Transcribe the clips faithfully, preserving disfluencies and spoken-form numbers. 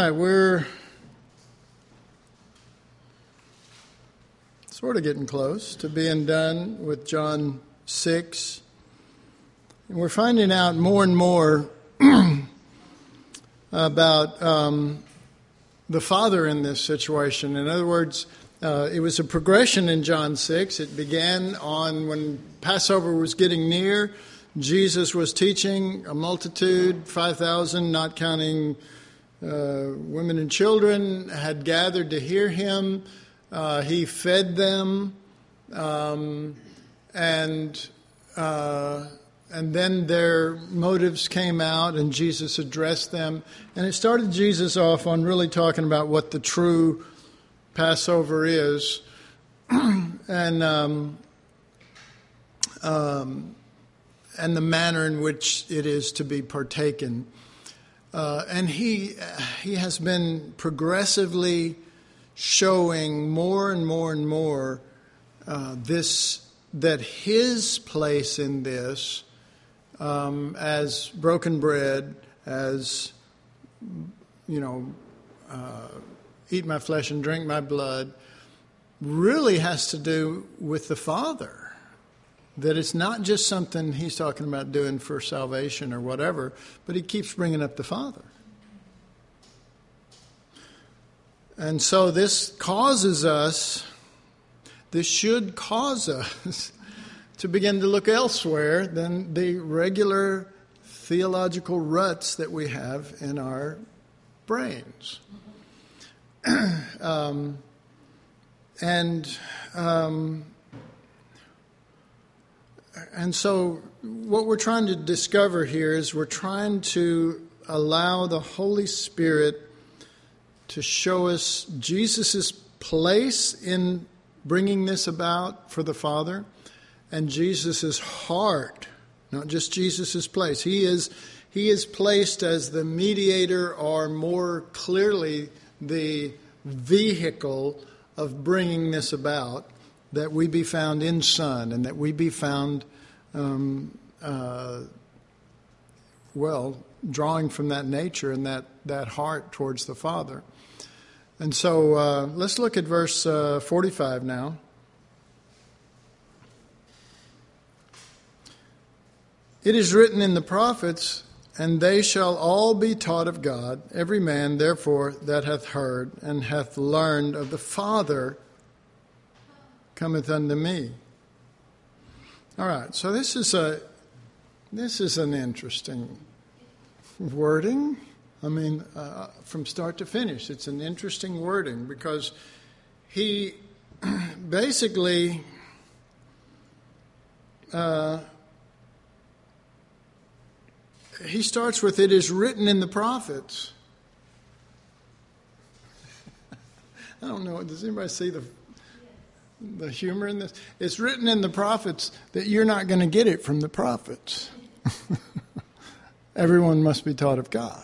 right, we're sort of getting close to being done with John six. And we're finding out more and more about um, the Father in this situation. In other words, uh, it was a progression in John six. It began on when Passover was getting near. Jesus was teaching a multitude, five thousand, not counting uh, women and children, had gathered to hear him. Uh, he fed them, um, and uh, and then their motives came out, and Jesus addressed them. And it started Jesus off on really talking about what the true Passover is, and um, um, and the manner in which it is to be partaken. Uh, and he he has been progressively showing more and more and more uh, this that his place in this, um, as broken bread, as you know, uh, eat my flesh and drink my blood, really has to do with the Father. That it's not just something he's talking about doing for salvation or whatever, but he keeps bringing up the Father. And so this causes us, this should cause us to begin to look elsewhere than the regular theological ruts that we have in our brains. um, and... Um, And so what we're trying to discover here is we're trying to allow the Holy Spirit to show us Jesus' place in bringing this about for the Father and Jesus' heart, not just Jesus' place. He is, he is placed as the mediator, or more clearly the vehicle of bringing this about, that we be found in Son, and that we be found, um, uh, well, drawing from that nature and that, that heart towards the Father. And so uh, let's look at verse uh, forty-five now. It is written in the prophets, and they shall all be taught of God, every man therefore that hath heard and hath learned of the Father cometh unto me. All right, so this is a this is an interesting wording. I mean, uh, from start to finish, it's an interesting wording, because he basically uh, he starts with, "It is written in the prophets." I don't know. Does anybody see the the humor in this? It's written in the prophets that you're not going to get it from the prophets. Everyone must be taught of God.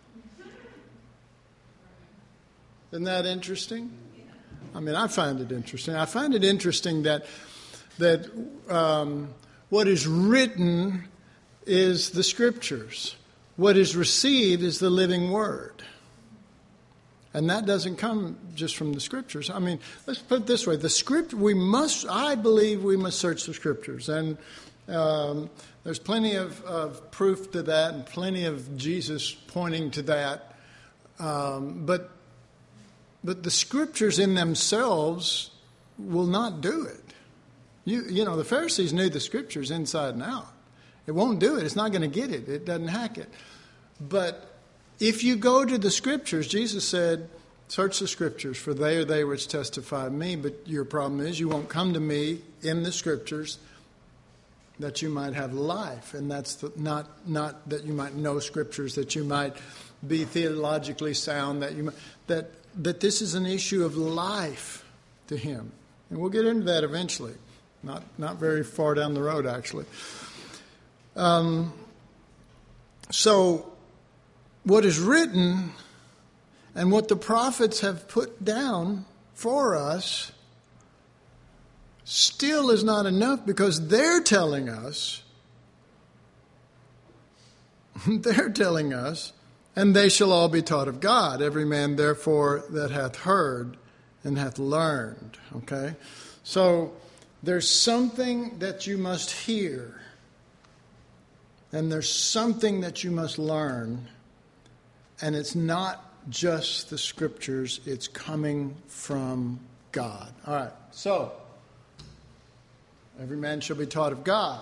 Isn't that interesting? I mean, I find it interesting. I find it interesting that that um, what is written is the Scriptures. What is received is the living Word. And that doesn't come just from the Scriptures. I mean, let's put it this way. The script, we must, I believe we must search the Scriptures. And um, there's plenty of, of proof to that, and plenty of Jesus pointing to that. Um, but, but the Scriptures in themselves will not do it. You, you know, the Pharisees knew the Scriptures inside and out. It won't do it. It's not going to get it. It doesn't hack it. But if you go to the Scriptures, Jesus said, search the Scriptures, for they are they which testify of me. But your problem is you won't come to me in the Scriptures that you might have life. And that's the, not not that you might know Scriptures, that you might be theologically sound, that you might, that that this is an issue of life to him. And we'll get into that eventually. Not not very far down the road, actually. Um, so what is written and what the prophets have put down for us still is not enough, because they're telling us, they're telling us, and they shall all be taught of God. Every man therefore that hath heard and hath learned. Okay? So there's something that you must hear, and there's something that you must learn, and it's not just the Scriptures, it's coming from God. All right, so every man shall be taught of God.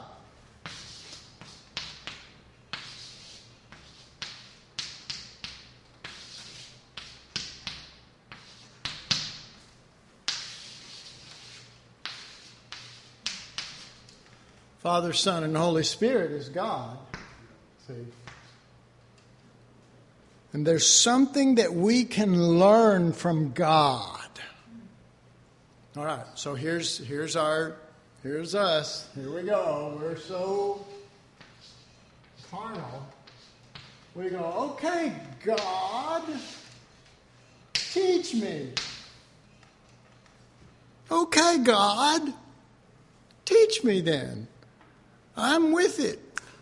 Father, Son, and Holy Spirit is God. See? And there's something that we can learn from God. All right, so here's here's our here's us. Here we go. We're so carnal. We go, okay, God, teach me. Okay, God, teach me then. I'm with it.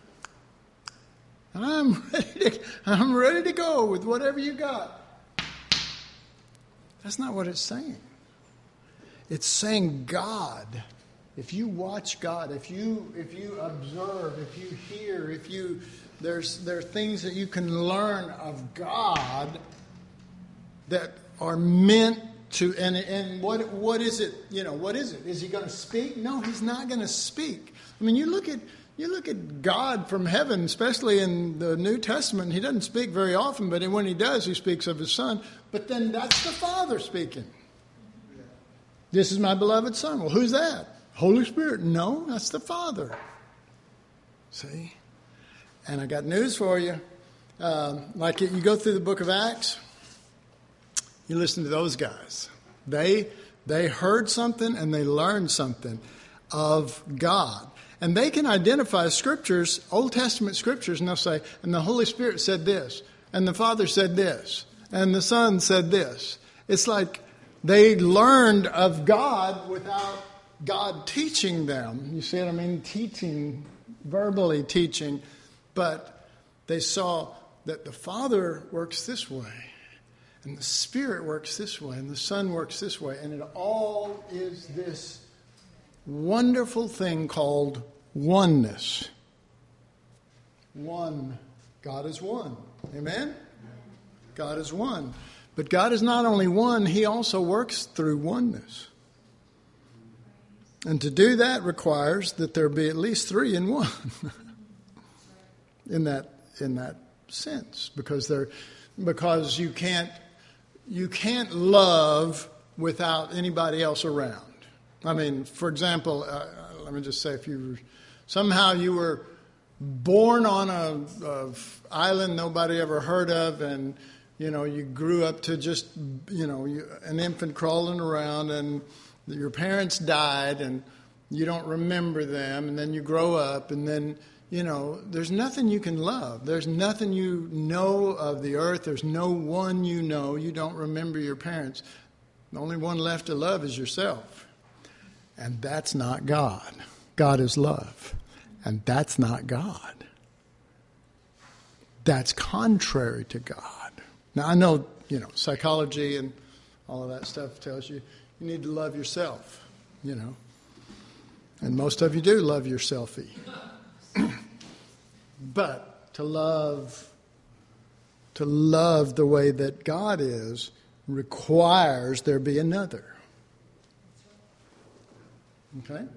I'm ready to, I'm ready to go with whatever you got. That's not what it's saying. It's saying God. If you watch God, if you if you observe, if you hear, if you there's there are things that you can learn of God that are meant to and and what what is it? You know, what is it? Is he going to speak? No, he's not going to speak. I mean, you look at You look at God from heaven, especially in the New Testament. He doesn't speak very often, but when he does, he speaks of his Son. But then that's the Father speaking. This is my beloved Son. Well, who's that? Holy Spirit. No, that's the Father. See? And I got news for you. Um, like you go through the book of Acts, you listen to those guys. They they heard something and they learned something of God. And they can identify scriptures, Old Testament scriptures, and they'll say, and the Holy Spirit said this, and the Father said this, and the Son said this. It's like they learned of God without God teaching them. You see what I mean? Teaching, verbally teaching. But they saw that the Father works this way, and the Spirit works this way, and the Son works this way, and it all is this wonderful thing called oneness. One. God is one. Amen? God is one. But God is not only one, he also works through oneness. And to do that requires that there be at least three in one. in that in that sense. Because there because you can't you can't love without anybody else around. I mean, for example, uh, let me just say, if you were, somehow you were born on a, a island nobody ever heard of, and you know you grew up to just you know you, an infant crawling around, and your parents died, and you don't remember them, and then you grow up, and then you know there's nothing you can love. There's nothing you know of the earth. There's no one you know. You don't remember your parents. The only one left to love is yourself. And that's not God. God is love. And that's not God. That's contrary to God. Now, I know, you know, psychology and all of that stuff tells you you need to love yourself, you know. And most of you do love yourselfy. But to love, to love the way that God is requires there be another. Okay?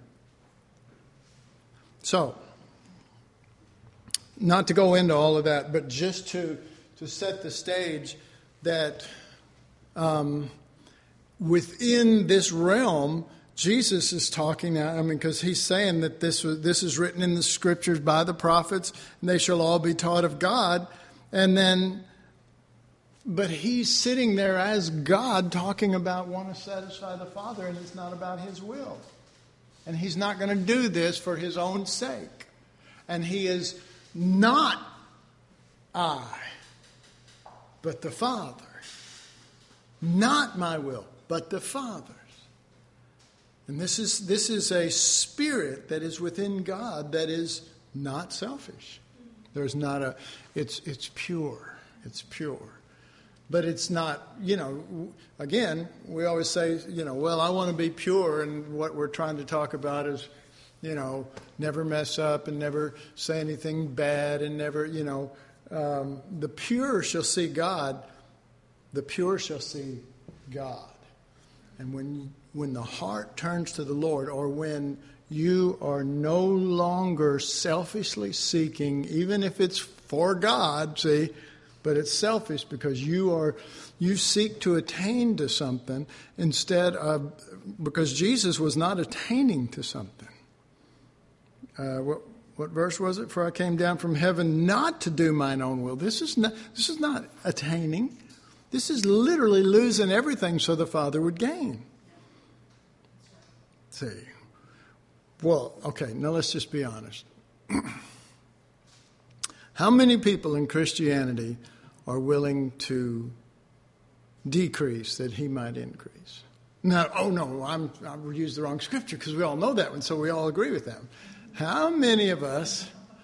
So, not to go into all of that, but just to, to set the stage that um, within this realm, Jesus is talking now, I mean, because he's saying that this, this is written in the Scriptures by the prophets, and they shall all be taught of God. And then, but he's sitting there as God talking about want to satisfy the Father, and it's not about his will. And he's not going to do this for his own sake. And he is not I, but the Father. Not my will, but the Father's. And this is this is a spirit that is within God that is not selfish. There's not a it's it's pure. It's pure. But it's not, you know, again, we always say, you know, well, I want to be pure, and what we're trying to talk about is, you know, never mess up and never say anything bad and never, you know, um, the pure shall see God. The pure shall see God. And when when the heart turns to the Lord, or when you are no longer selfishly seeking, even if it's for God, see, but it's selfish because you are you seek to attain to something instead of, because Jesus was not attaining to something. Uh, what what verse was it? For I came down from heaven not to do mine own will. This is not this is not attaining. This is literally losing everything so the Father would gain. See. Well, okay, now let's just be honest. How many people in Christianity are willing to decrease that he might increase? Now, oh no, I'm, I used the wrong scripture because we all know that one, so we all agree with them. How many of us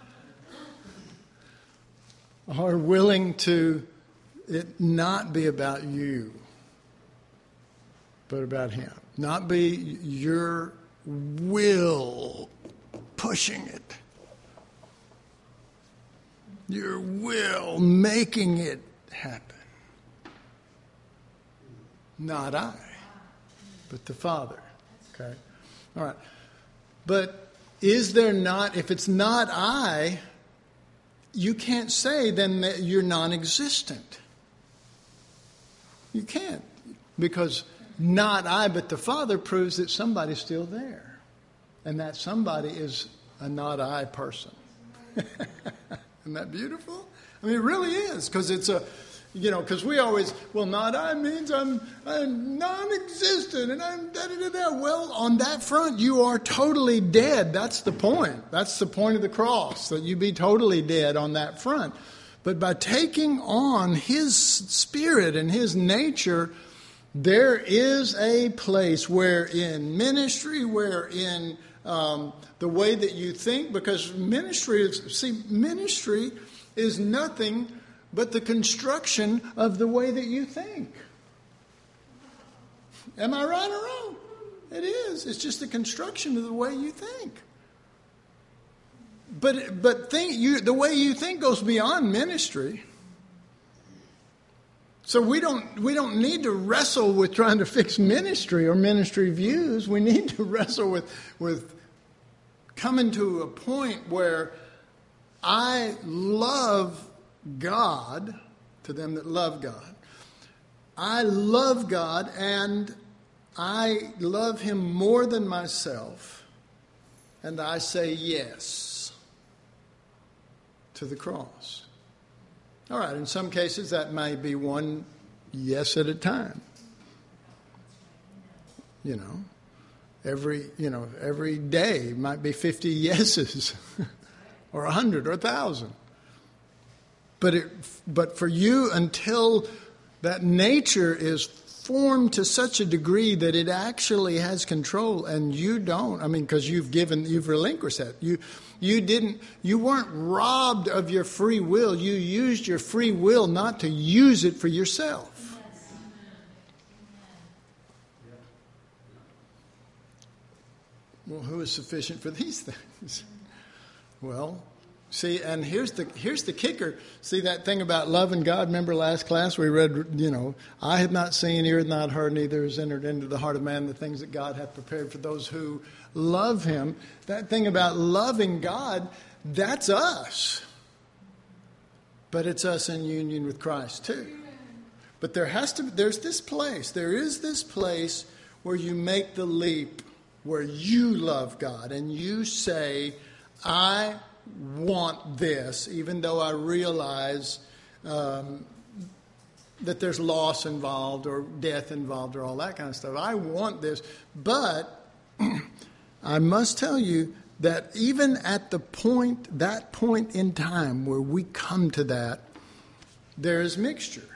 are willing to it not be about you, but about him? Not be your will pushing it. Your will making it happen. Not I, but the Father. Okay? All right. But is there not, if it's not I, you can't say then that you're non-existent. You can't. Because not I, but the Father proves that somebody's still there. And that somebody is a not I person. Isn't that beautiful? I mean, it really is, because it's a, you know, because we always, well, not I means I'm, I'm non-existent and I'm da-da-da-da. Well, on that front, you are totally dead. That's the point. That's the point of the cross, that you be totally dead on that front. But by taking on his spirit and his nature, there is a place where in ministry, where in um, the way that you think, because ministry is, see, ministry is nothing but the construction of the way that you think. Am I right or wrong? It is. It's just the construction of the way you think. But but think you the way you think goes beyond ministry. So we don't we don't need to wrestle with trying to fix ministry or ministry views. We need to wrestle with with coming to a point where I love God, to them that love God. I love God, and I love him more than myself, and I say yes to the cross. All right, in some cases that may be one yes at a time. You know, every, you know, every day might be fifty yeses or a hundred or a thousand. But it, but for you, until that nature is formed to such a degree that it actually has control, and you don't. I mean, because you've given, you've relinquished that. You, you didn't, you weren't robbed of your free will. You used your free will not to use it for yourself. Well, who is sufficient for these things? Well, see, and here's the here's the kicker. See that thing about loving God? Remember last class we read, you know, I have not seen, ear hath not heard, neither has entered into the heart of man the things that God hath prepared for those who love him. That thing about loving God, that's us. But it's us in union with Christ too. But there has to there's this place, there is this place where you make the leap, where you love God and you say, I want this, even though I realize um, that there's loss involved or death involved or all that kind of stuff. I want this. But I must tell you that even at the point, that point in time where we come to that, there is mixture.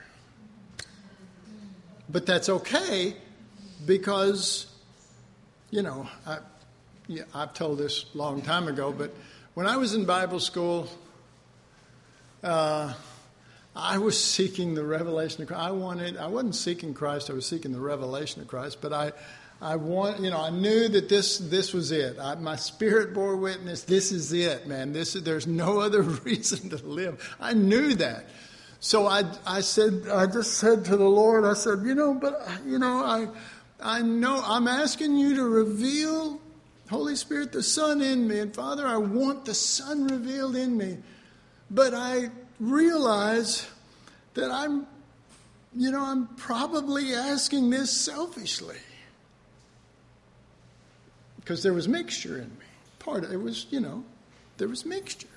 But that's okay because, you know, I, yeah, I've told this a long time ago, but when I was in Bible school, uh, I was seeking the revelation of Christ. I wanted, I wasn't seeking Christ, I was seeking the revelation of Christ, but I, I want, you know, I knew that this, this was it. I, my spirit bore witness, this is it, man. This is, there's no other reason to live. I knew that. So I, I said, I just said to the Lord, I said, you know, but, you know, I, I know, I'm asking you to reveal, Holy Spirit, the Son in me. And Father, I want the Son revealed in me. But I realize that I'm, you know, I'm probably asking this selfishly. Because there was mixture in me. Part of it was, you know, there was mixture.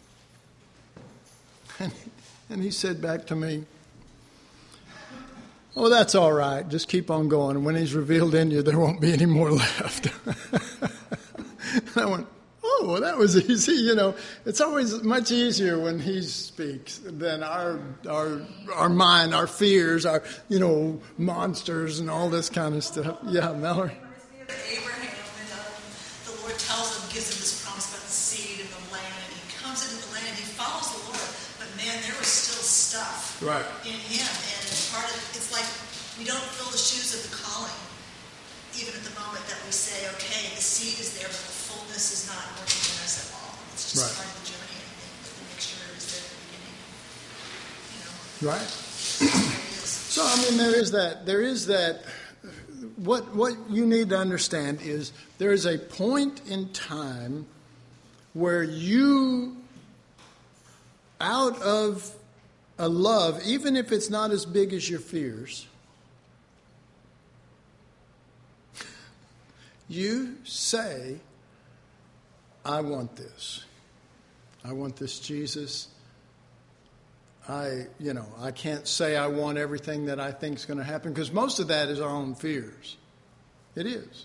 And, and he said back to me, oh, that's all right. Just keep on going. And when he's revealed in you, there won't be any more left. I went, oh, well, that was easy. You know, it's always much easier when he speaks than our our our mind, our fears, our, you know, monsters and all this kind of stuff. Yeah, Mallory. Abraham, and uh, the Lord tells him, gives him this promise about the seed and the land, and he comes into the land and he follows the Lord. But man, there was still stuff right. in him, and part of it's like we don't fill the shoes of the calling, even at the moment that we say, okay, the seed is there, but the fullness is not working in us at all. It's just right. part of the journey, I think, but the mixture is there at the beginning. You know. Right. So I mean, there is that. There is that. What what you need to understand is there is a point in time where you, out of a love, even if it's not as big as your fears, you say, I want this. I want this Jesus. I, you know, I can't say I want everything that I think is going to happen, because most of that is our own fears. It is.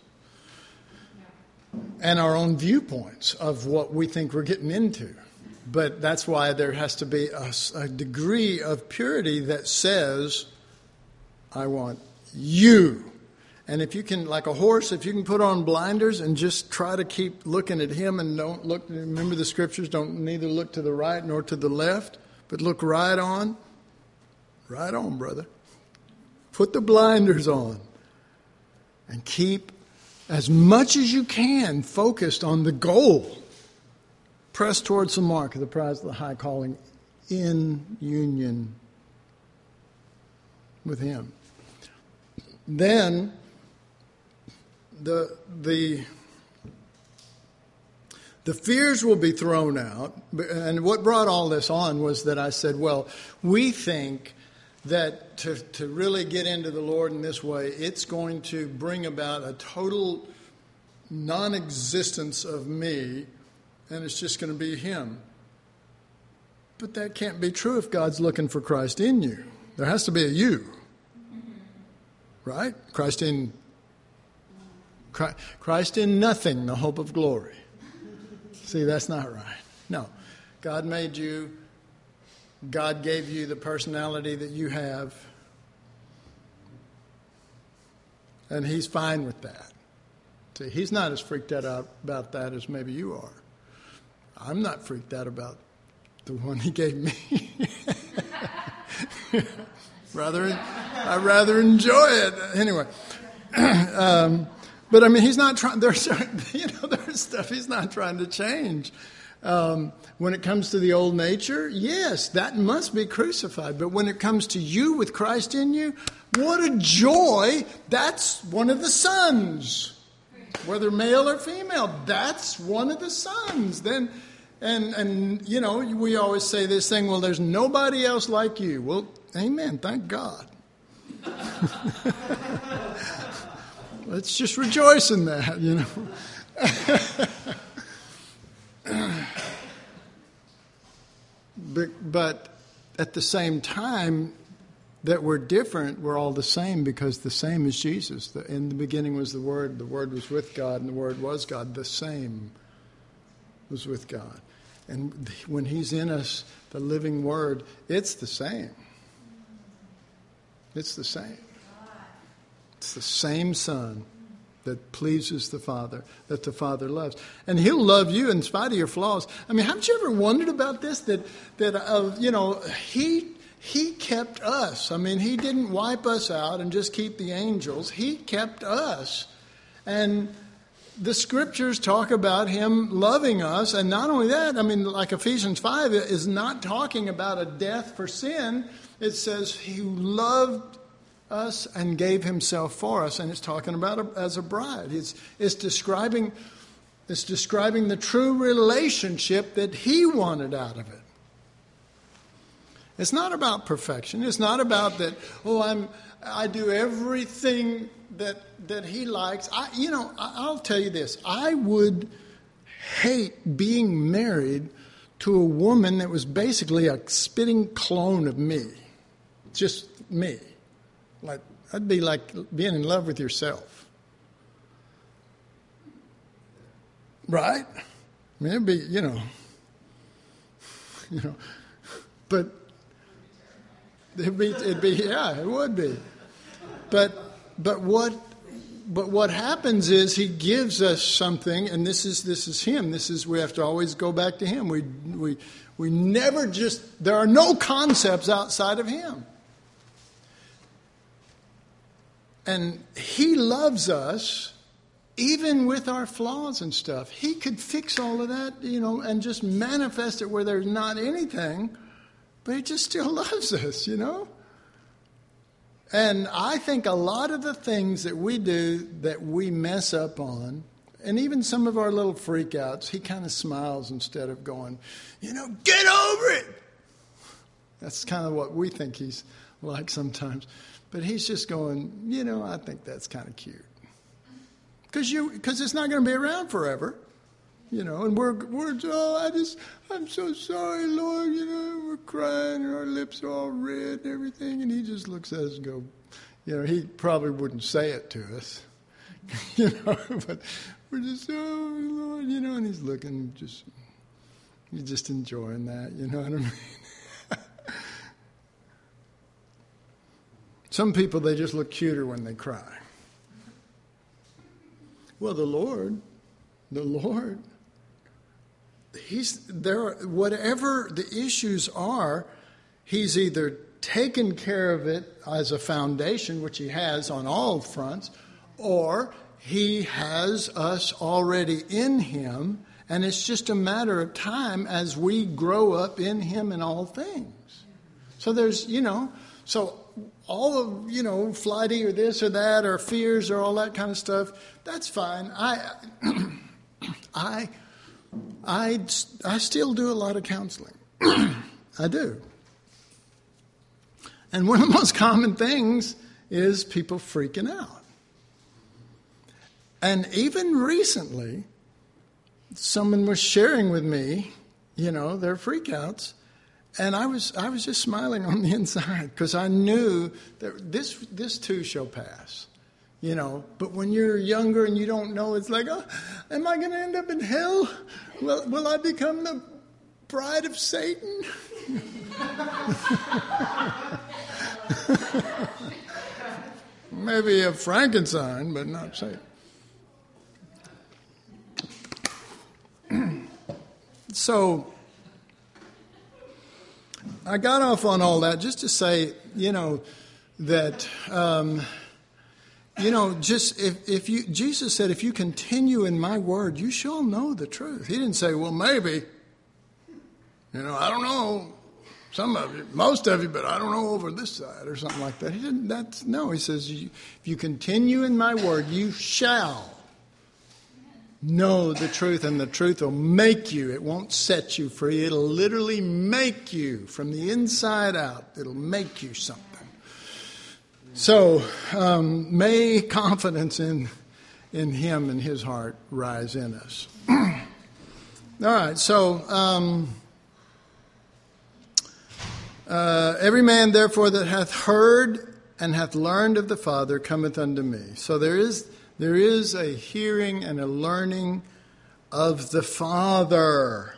And our own viewpoints of what we think we're getting into. But that's why there has to be a, a degree of purity that says, I want you. And if you can, like a horse, if you can put on blinders and just try to keep looking at him and don't look, remember the scriptures, don't neither look to the right nor to the left, but look right on, right on, brother. Put the blinders on and keep as much as you can focused on the goal. Press towards the mark of the prize of the high calling in union with him. Then the the the fears will be thrown out. And what brought all this on was that I said, well, we think that to, to really get into the Lord in this way, it's going to bring about a total non-existence of me, and it's just going to be him. But that can't be true if God's looking for Christ in you. There has to be a you. Right? Christ in Christ in nothing, the hope of glory. See, that's not right. No. God made you. God gave you the personality that you have. And he's fine with that. See, he's not as freaked out about that as maybe you are. I'm not freaked out about the one he gave me. rather, I rather enjoy it. Anyway. um, but I mean, he's not trying, there's, you know, there's stuff he's not trying to change. Um, when it comes to the old nature, yes, that must be crucified. But when it comes to you with Christ in you, what a joy. That's one of the sons. Whether male or female, that's one of the sons. Then, and, and, you know, we always say this thing, well, there's nobody else like you. Well, amen. Thank God. Let's just rejoice in that, you know. but, but at the same time that we're different, we're all the same, because the same is Jesus. The, in the beginning was the Word, the Word was with God, and the Word was God. The same was with God. And when he's in us, the living Word, it's the same. It's the same. It's the same Son that pleases the Father, that the Father loves. And he'll love you in spite of your flaws. I mean, haven't you ever wondered about this? That, that uh, you know, he He kept us. I mean, he didn't wipe us out and just keep the angels. He kept us. And the scriptures talk about him loving us. And not only that, I mean, like Ephesians five is not talking about a death for sin. It says he loved us and gave himself for us. And it's talking about a, as a bride. It's, it's describing, it's describing the true relationship that he wanted out of it. It's not about perfection. It's not about that, oh, I'm, I do everything that that he likes. I, you know, I'll tell you this. I would hate being married to a woman that was basically a spitting clone of me. Just me. Like, that'd be like being in love with yourself. Right? I mean, it'd be, you know, you know, but it'd be, it'd be, yeah, it would be. But, but what, but what happens is he gives us something, and this is, this is him. This is, we have to always go back to him. We, we, we never just, there are no concepts outside of him. And he loves us even with our flaws and stuff. He could fix all of that, you know, and just manifest it where there's not anything, but he just still loves us, you know. And I think a lot of the things that we do that we mess up on, and even some of our little freakouts, he kind of smiles instead of going, you know, get over it. That's kind of what we think he's like sometimes. But he's just going, you know, I think that's kind of cute. Because you, because it's not going to be around forever. You know, and we're, we're, oh, I just, I'm so sorry, Lord, you know, we're crying and our lips are all red and everything. And he just looks at us and go, you know, he probably wouldn't say it to us, you know, but we're just, oh, Lord, you know, and he's looking, just, he's just enjoying that, you know what I mean? Some people, they just look cuter when they cry. Well, the Lord, the Lord, He's there. Whatever the issues are, he's either taken care of it as a foundation, which he has on all fronts, or he has us already in him, and it's just a matter of time as we grow up in him in all things. So there's, you know, so all of, you know, flighty or this or that or fears or all that kind of stuff, that's fine. I, I. I, I still do a lot of counseling. I do. And one of the most common things is people freaking out. And even recently, someone was sharing with me, you know, their freakouts, and I was I was just smiling on the inside because I knew that this this too shall pass. You know, but when you're younger and you don't know, it's like, oh, am I going to end up in hell? Will, will I become the bride of Satan? Maybe a Frankenstein, but not Satan. So I got off on all that just to say, you know, that... Um, You know, just if, if you, Jesus said, if you continue in my word, you shall know the truth. He didn't say, well, maybe, you know, I don't know, some of you, most of you, but I don't know over this side or something like that. He didn't, that's, no, he says, if you continue in my word, you shall know the truth, and the truth will make you. It won't set you free. It'll literally make you from the inside out. It'll make you something. So um, may confidence in in him and his heart rise in us. All right, so um, uh, every man therefore that hath heard and hath learned of the Father cometh unto me. So there is there is a hearing and a learning of the Father.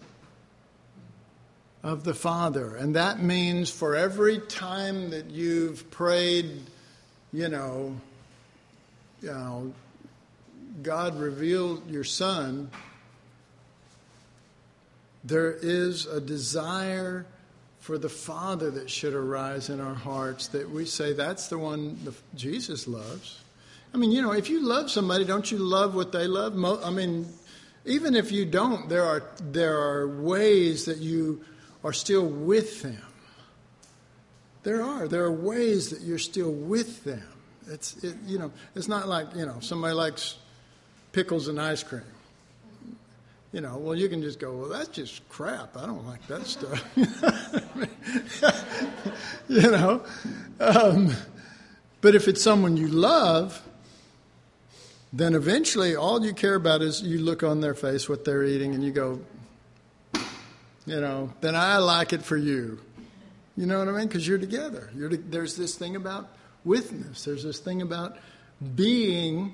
Of the Father. And that means for every time that you've prayed, you know, you know, God revealed your Son, there is a desire for the Father that should arise in our hearts, that we say that's the one the, Jesus loves. I mean, you know, if you love somebody, don't you love what they love? Mo- I mean, even if you don't, there are there are ways that you are still with them. There are. There are ways that you're still with them. It's it, you know, it's not like, you know, somebody likes pickles and ice cream. You know, well, you can just go, well, that's just crap. I don't like that stuff. You know, um, but if it's someone you love, then eventually all you care about is you look on their face what they're eating and you go, you know, then I like it for you. You know what I mean? Because you're together. You're to, there's this thing about witness. There's this thing about being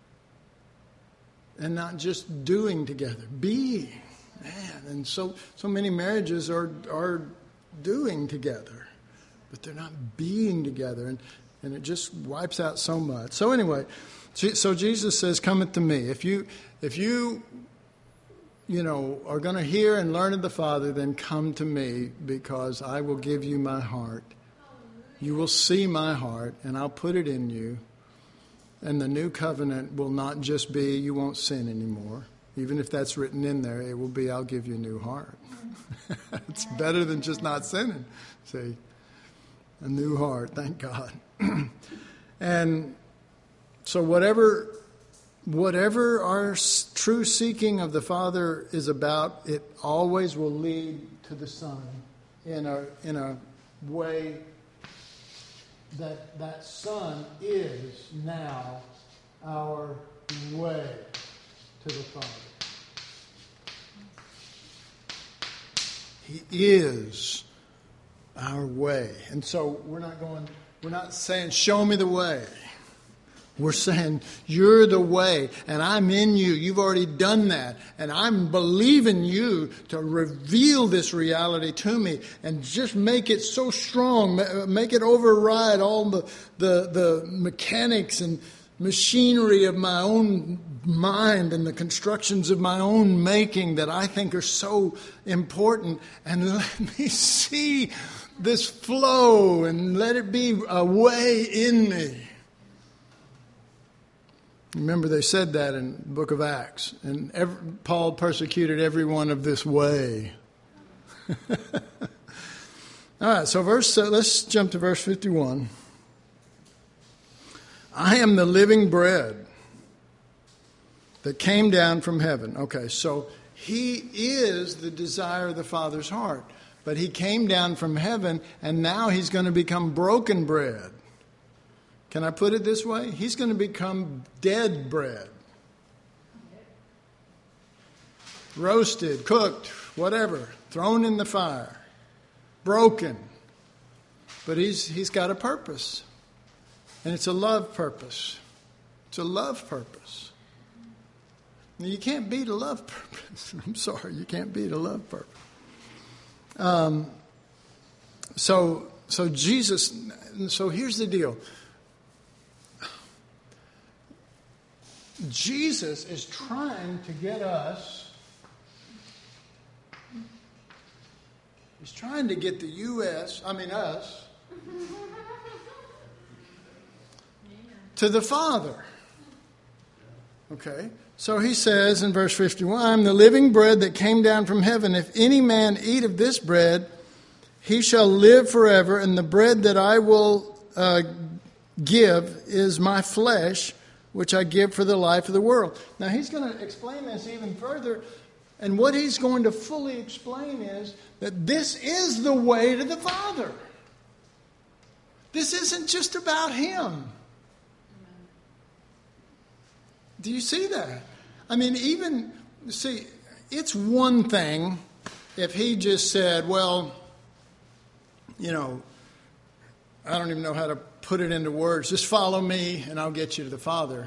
and not just doing together. Being. Man, and so so many marriages are are doing together, but they're not being together. And, and it just wipes out so much. So anyway, so Jesus says, come unto me. If you, if you, you know, are going to hear and learn of the Father, then come to me, because I will give you my heart. You will see my heart, and I'll put it in you. And the new covenant will not just be you won't sin anymore. Even if that's written in there, it will be I'll give you a new heart. It's better than just not sinning. See, a new heart, thank God. And so whatever whatever our s- true seeking of the Father is about, it always will lead to the Son in a in a way that that Son is now our way to the Father. He is our way. And so we're not going, we're not saying, show me the way. We're saying, you're the way, and I'm in you. You've already done that. And I'm believing you to reveal this reality to me and just make it so strong, make it override all the, the, the mechanics and machinery of my own mind and the constructions of my own making that I think are so important. And let me see this flow and let it be a way in me. Remember, they said that in the book of Acts. And every, Paul persecuted everyone of this way. All right, so verse. Uh, let's jump to verse fifty-one. I am the living bread that came down from heaven. Okay, so he is the desire of the Father's heart. But he came down from heaven, and now he's going to become broken bread. Can I put it this way? He's going to become dead bread. Roasted, cooked, whatever, thrown in the fire, broken. But he's he's got a purpose. And it's a love purpose. It's a love purpose. Now, you can't beat a love purpose. I'm sorry, you can't beat a love purpose. Um, so so Jesus, so here's the deal. Jesus is trying to get us, he's trying to get the U S, I mean us, to the Father. Okay? So he says in verse fifty-one, I am the living bread that came down from heaven. If any man eat of this bread, he shall live forever. And the bread that I will uh, give is my flesh, which I give for the life of the world. Now he's going to explain this even further. And what he's going to fully explain is that this is the way to the Father. This isn't just about him. Do you see that? I mean, even, see, it's one thing if he just said, well, you know, I don't even know how to put it into words. Just follow me and I'll get you to the Father.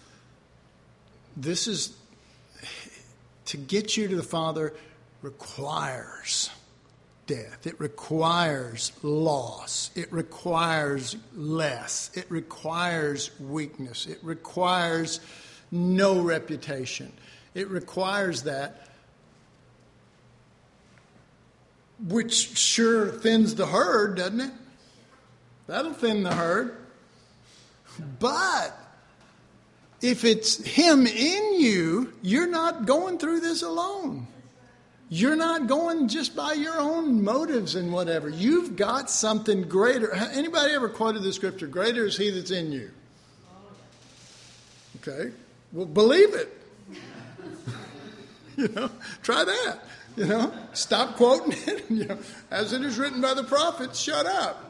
This is, to get you to the Father requires death. It requires loss. It requires less. It requires weakness. It requires no reputation. It requires that. which sure thins the herd, doesn't it? That'll thin the herd. But if it's him in you, you're not going through this alone. You're not going just by your own motives and whatever. You've got something greater. Anybody ever quoted the scripture, greater is he that's in you? Okay. Well, believe it. You know, try that. You know, stop quoting it. You know, as it is written by the prophets, shut up.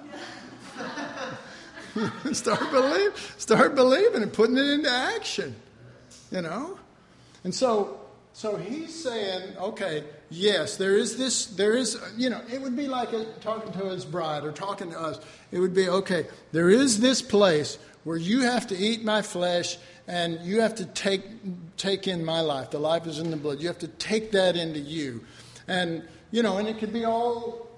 start believe, start believing and putting it into action. You know, and so, so he's saying, okay, yes, there is this. There is, you know, it would be like a, talking to his bride or talking to us. It would be, okay, there is this place where you have to eat my flesh. And you have to take take in my life. The life is in the blood. You have to take that into you. And, you know, and it could be all,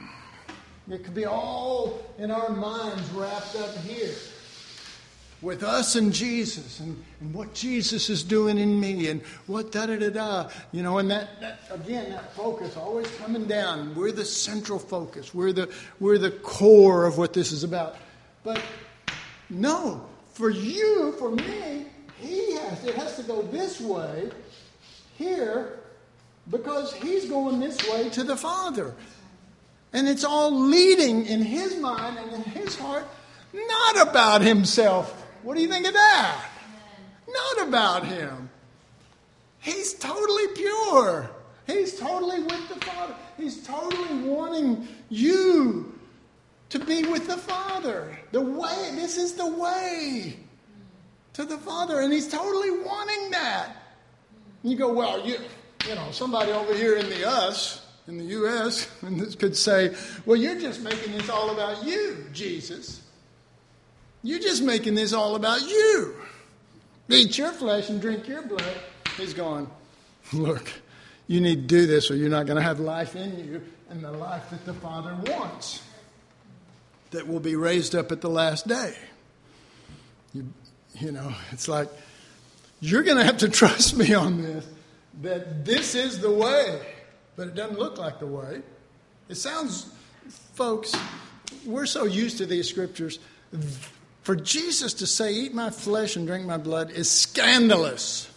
it could be all in our minds wrapped up here. With us and Jesus and, and what Jesus is doing in me and what da-da-da-da. You know, and that, that, again, that focus always coming down. We're the central focus. We're the, we're the core of what this is about. But no. For you, for me, he has, it has to go this way, here, because he's going this way to the Father. And it's all leading in his mind and in his heart, not about himself. What do you think of that? Not about him. He's totally pure. He's totally with the Father. He's totally wanting you to be with the Father. The way, this is the way to the Father. And he's totally wanting that. And you go, well, you, you know, somebody over here in the us, in the U S, and this could say, well, you're just making this all about you, Jesus. You're just making this all about you. Eat your flesh and drink your blood. He's going, look, you need to do this or you're not going to have life in you and the life that the Father wants. That will be raised up at the last day. You, you know, it's like, you're going to have to trust me on this, that this is the way. But it doesn't look like the way. It sounds, folks, we're so used to these scriptures. For Jesus to say, eat my flesh and drink my blood is scandalous.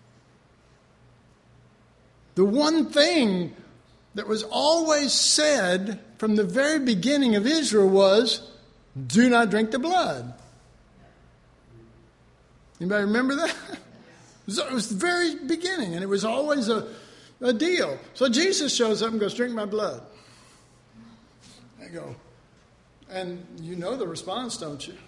The one thing that was always said from the very beginning of Israel was, do not drink the blood. Anybody remember that? It was the very beginning, and it was always a, a deal. So Jesus shows up and goes, drink my blood. They go. And you know the response, don't you?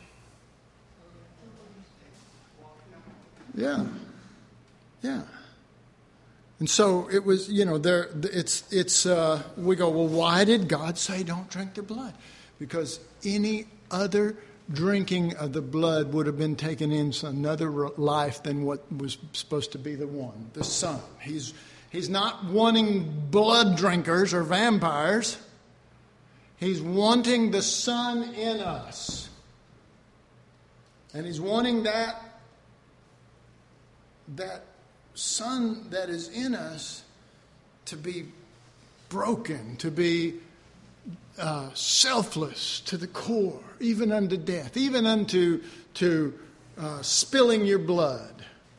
Yeah. Yeah. And so it was, you know, there. It's, it's. Uh, we go, well, why did God say don't drink the blood? Because any other drinking of the blood would have been taken in another life than what was supposed to be the one, the Son. He's he's not wanting blood drinkers or vampires. He's wanting the Son in us, and he's wanting that that. Son that is in us to be broken, to be uh, selfless to the core, even unto death, even unto to uh, spilling your blood.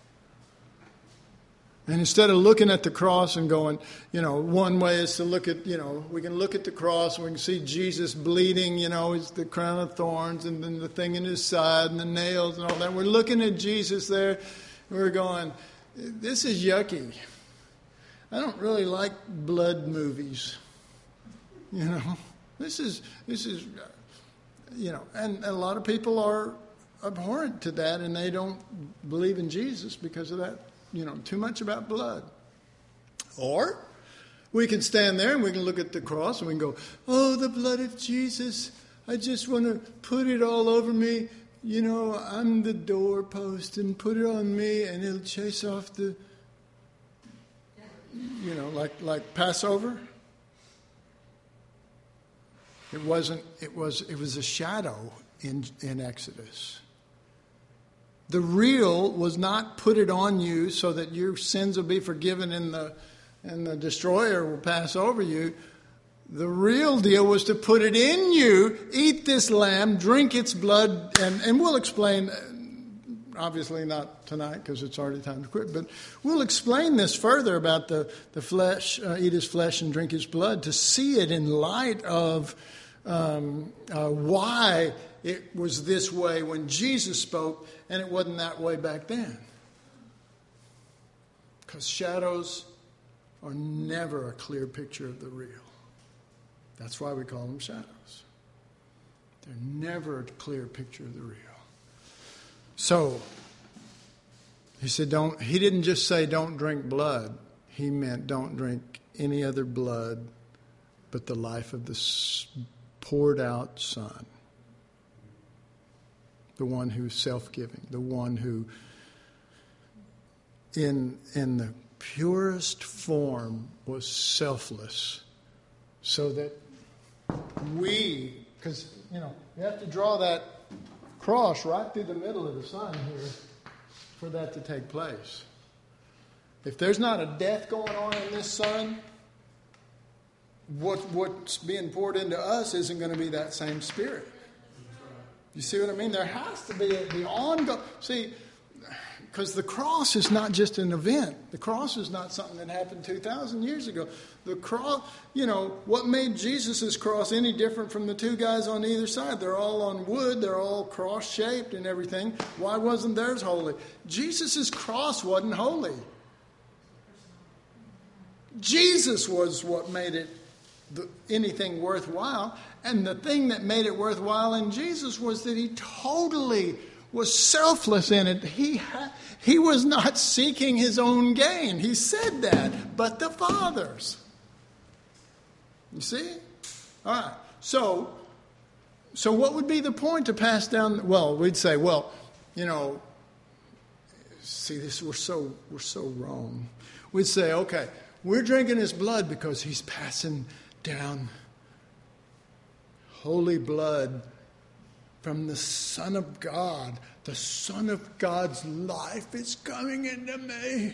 And instead of looking at the cross and going, you know, one way is to look at, you know, we can look at the cross and we can see Jesus bleeding, you know, it's the crown of thorns and then the thing in his side and the nails and all that. We're looking at Jesus there and we're going, this is yucky. I don't really like blood movies. You know, this is, this is, you know, and, and a lot of people are abhorrent to that and they don't believe in Jesus because of that, you know, too much about blood. Or we can stand there and we can look at the cross and we can go, oh, the blood of Jesus. I just want to put it all over me. You know, I'm the doorpost and put it on me and it'll chase off the, you know, like like Passover. It wasn't, it was, it was a shadow in, in Exodus. The real was not put it on you so that your sins will be forgiven and the, and the destroyer will pass over you. The real deal was to put it in you, eat this lamb, drink its blood, and, and we'll explain, obviously not tonight because it's already time to quit, but we'll explain this further about the, the flesh, uh, eat his flesh and drink his blood, to see it in light of um, uh, why it was this way when Jesus spoke and it wasn't that way back then. Because shadows are never a clear picture of the real. That's why we call them shadows. They're never a clear picture of the real. So, he said, don't, he didn't just say don't drink blood. He meant don't drink any other blood but the life of the poured out Son. The one who's self-giving. The one who, in, in the purest form, was selfless. So that we, because, you know, you have to draw that cross right through the middle of the Son here for that to take place. If there's not a death going on in this Son, what what's being poured into us isn't going to be that same Spirit. You see what I mean? There has to be the ongoing. See, because the cross is not just an event. The cross is not something that happened two thousand years ago. The cross, you know, what made Jesus' cross any different from the two guys on either side? They're all on wood. They're all cross-shaped and everything. Why wasn't theirs holy? Jesus' cross wasn't holy. Jesus was what made it the, anything worthwhile. And the thing that made it worthwhile in Jesus was that he totally was selfless in it. He ha- he was not seeking his own gain. He said that, but the Father's. You see? All right. So, so what would be the point to pass down? Well, we'd say, well, you know, see, this we're so we're so wrong. We'd say, okay, we're drinking his blood because he's passing down holy blood from the Son of God. The Son of God's life is coming into me.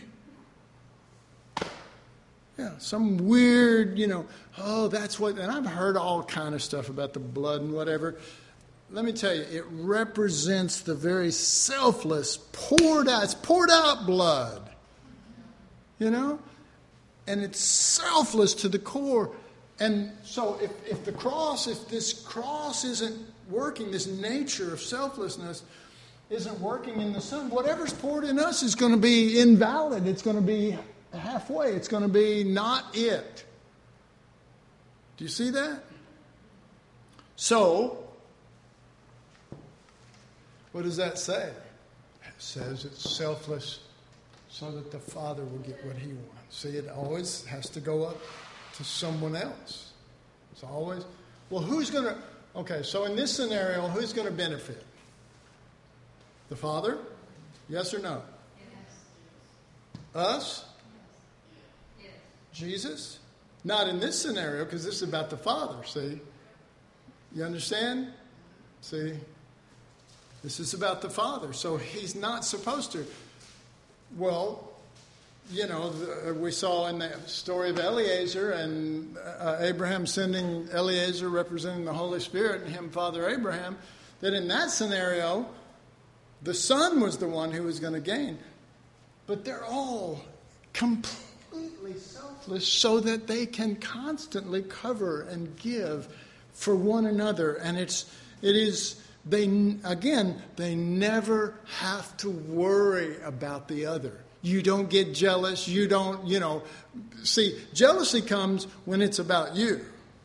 Yeah, some weird, you know, oh, that's what, and I've heard all kind of stuff about the blood and whatever. Let me tell you, it represents the very selfless, poured out, it's poured out blood. You know? And it's selfless to the core. And so if, if the cross, if this cross isn't working, this nature of selflessness isn't working in the Son, whatever's poured in us is going to be invalid. It's going to be halfway. It's going to be not it. Do you see that? So, what does that say? It says it's selfless so that the Father will get what he wants. See, it always has to go up to someone else. It's always, well, who's going to, okay, so in this scenario, who's going to benefit? The Father? Yes or no? Yes. Us? Yes. Jesus? Not in this scenario, because this is about the Father, see? You understand? See? This is about the Father, so he's not supposed to. Well, you know, the, we saw in the story of Eliezer and uh, Abraham sending Eliezer representing the Holy Spirit and him, Father Abraham, that in that scenario, the Son was the one who was going to gain. But they're all completely selfless so that they can constantly cover and give for one another. And it's, it is, they, again, they never have to worry about the other. You don't get jealous. You don't, you know, see, jealousy comes when it's about you.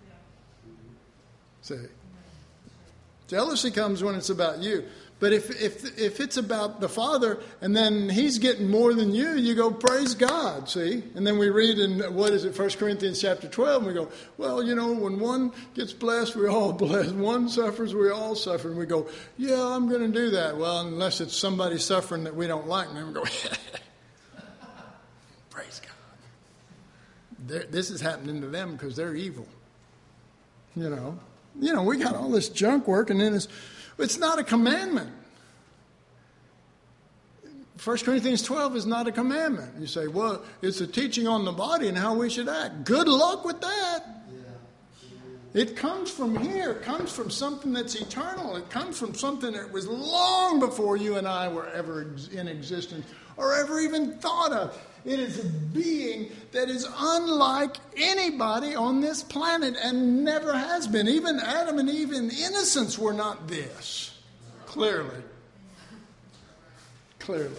See, jealousy comes when it's about you. But if if if it's about the Father and then he's getting more than you, you go, praise God, see? And then we read in, what is it, First Corinthians chapter twelve, and we go, well, you know, when one gets blessed, we're all blessed. One suffers, we all suffer. And we go, yeah, I'm going to do that. Well, unless it's somebody suffering that we don't like, and then we go, praise God. They're, this is happening to them because they're evil. You know, you know, we got all this junk working in us. It's not a commandment. First Corinthians twelve is not a commandment. You say, well, it's a teaching on the body and how we should act. Good luck with that. Yeah. It comes from here. It comes from something that's eternal. It comes from something that was long before you and I were ever in existence or ever even thought of. It is a being that is unlike anybody on this planet and never has been. Even Adam and Eve in innocence were not this. Clearly. Clearly.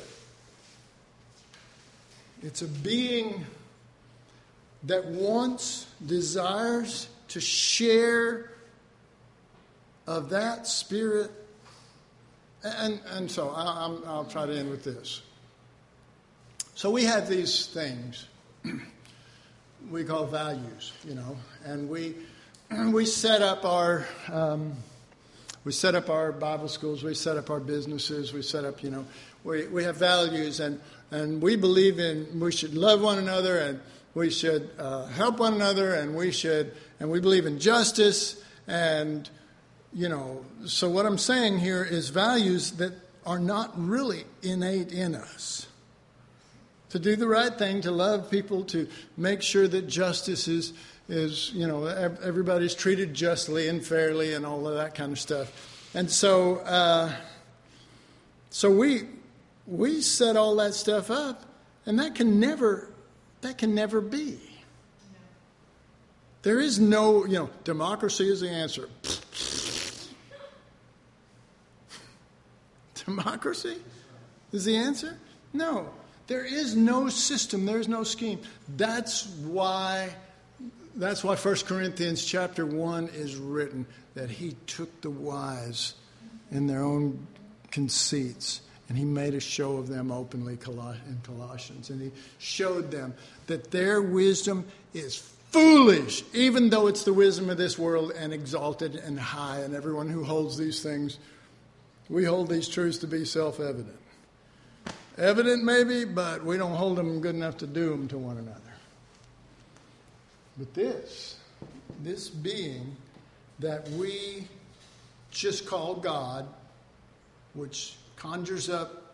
It's a being that wants, desires to share of that spirit. And, and so I, I'm, I'll try to end with this. So we have these things we call values, you know, and we we set up our um, we set up our Bible schools, we set up our businesses, we set up, you know, we we have values, and and we believe in we should love one another, and we should uh, help one another, and we should and we believe in justice, and you know. So what I'm saying here is values that are not really innate in us. To do the right thing, to love people, to make sure that justice is, is, you know, everybody's treated justly and fairly and all of that kind of stuff. And so uh, so we we set all that stuff up, and that can never that can never be. There is no, you know, democracy is the answer. Democracy is the answer? No. There is no system. There is no scheme. That's why, that's why First Corinthians chapter one is written, that he took the wise in their own conceits, and he made a show of them openly in Colossians. And he showed them that their wisdom is foolish, even though it's the wisdom of this world and exalted and high. And everyone who holds these things, we hold these truths to be self-evident. Evident maybe, but we don't hold them good enough to do them to one another. But this, this being that we just call God, which conjures up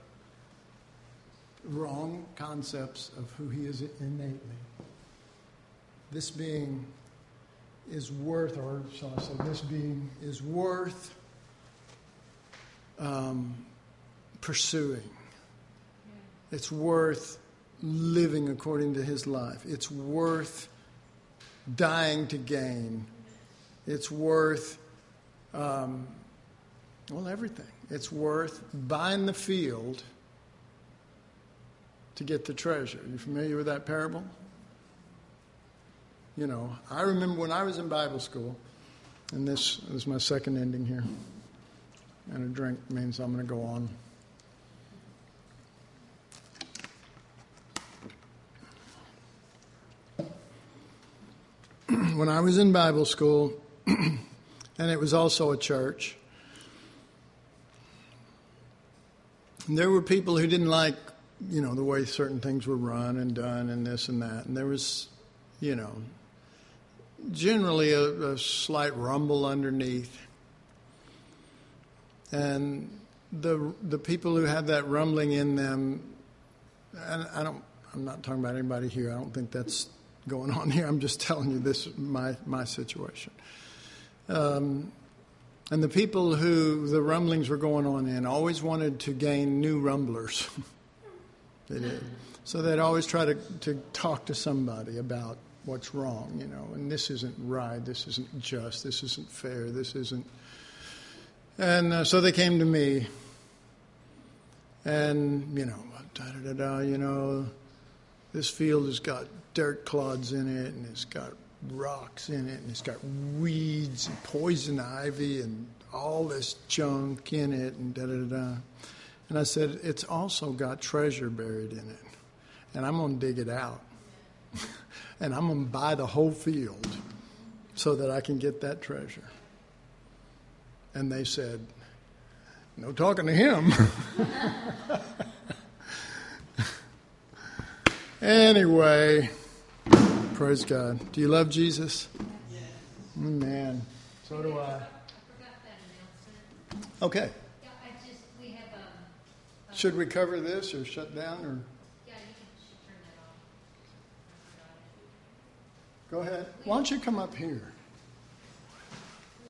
wrong concepts of who he is innately, this being is worth, or shall I say, this being is worth um, pursuing. It's worth living according to his life. It's worth dying to gain. It's worth, um, well, everything. It's worth buying the field to get the treasure. Are you familiar with that parable? You know, I remember when I was in Bible school, and this is my second ending here, and a drink means I'm going to go on. When I was in Bible school, and it was also a church, there were people who didn't like, you know, the way certain things were run and done and this and that. And there was, you know, generally a, a slight rumble underneath. And the the people who had that rumbling in them, and I don't, I'm not talking about anybody here. I don't think that's going on here. I'm just telling you this my my situation. Um, and the people who the rumblings were going on in always wanted to gain new rumblers. They did. So they'd always try to, to talk to somebody about what's wrong, you know, and this isn't right, this isn't just, this isn't fair, this isn't. And uh, so they came to me, and, you know, da-da-da-da, you know, this field has got dirt clods in it, and it's got rocks in it, and it's got weeds and poison ivy and all this junk in it, and da-da-da-da. And I said, it's also got treasure buried in it, and I'm going to dig it out. And I'm going to buy the whole field so that I can get that treasure. And they said, no talking to him. Anyway, praise God. Do you love Jesus? Yes. Man, so do I. I forgot that announcement. Okay. Yeah, I just, we have um, a... Should we cover this or shut down? Or Yeah, you can sh- turn that off. I forgot it. go ahead. Why don't you come up here?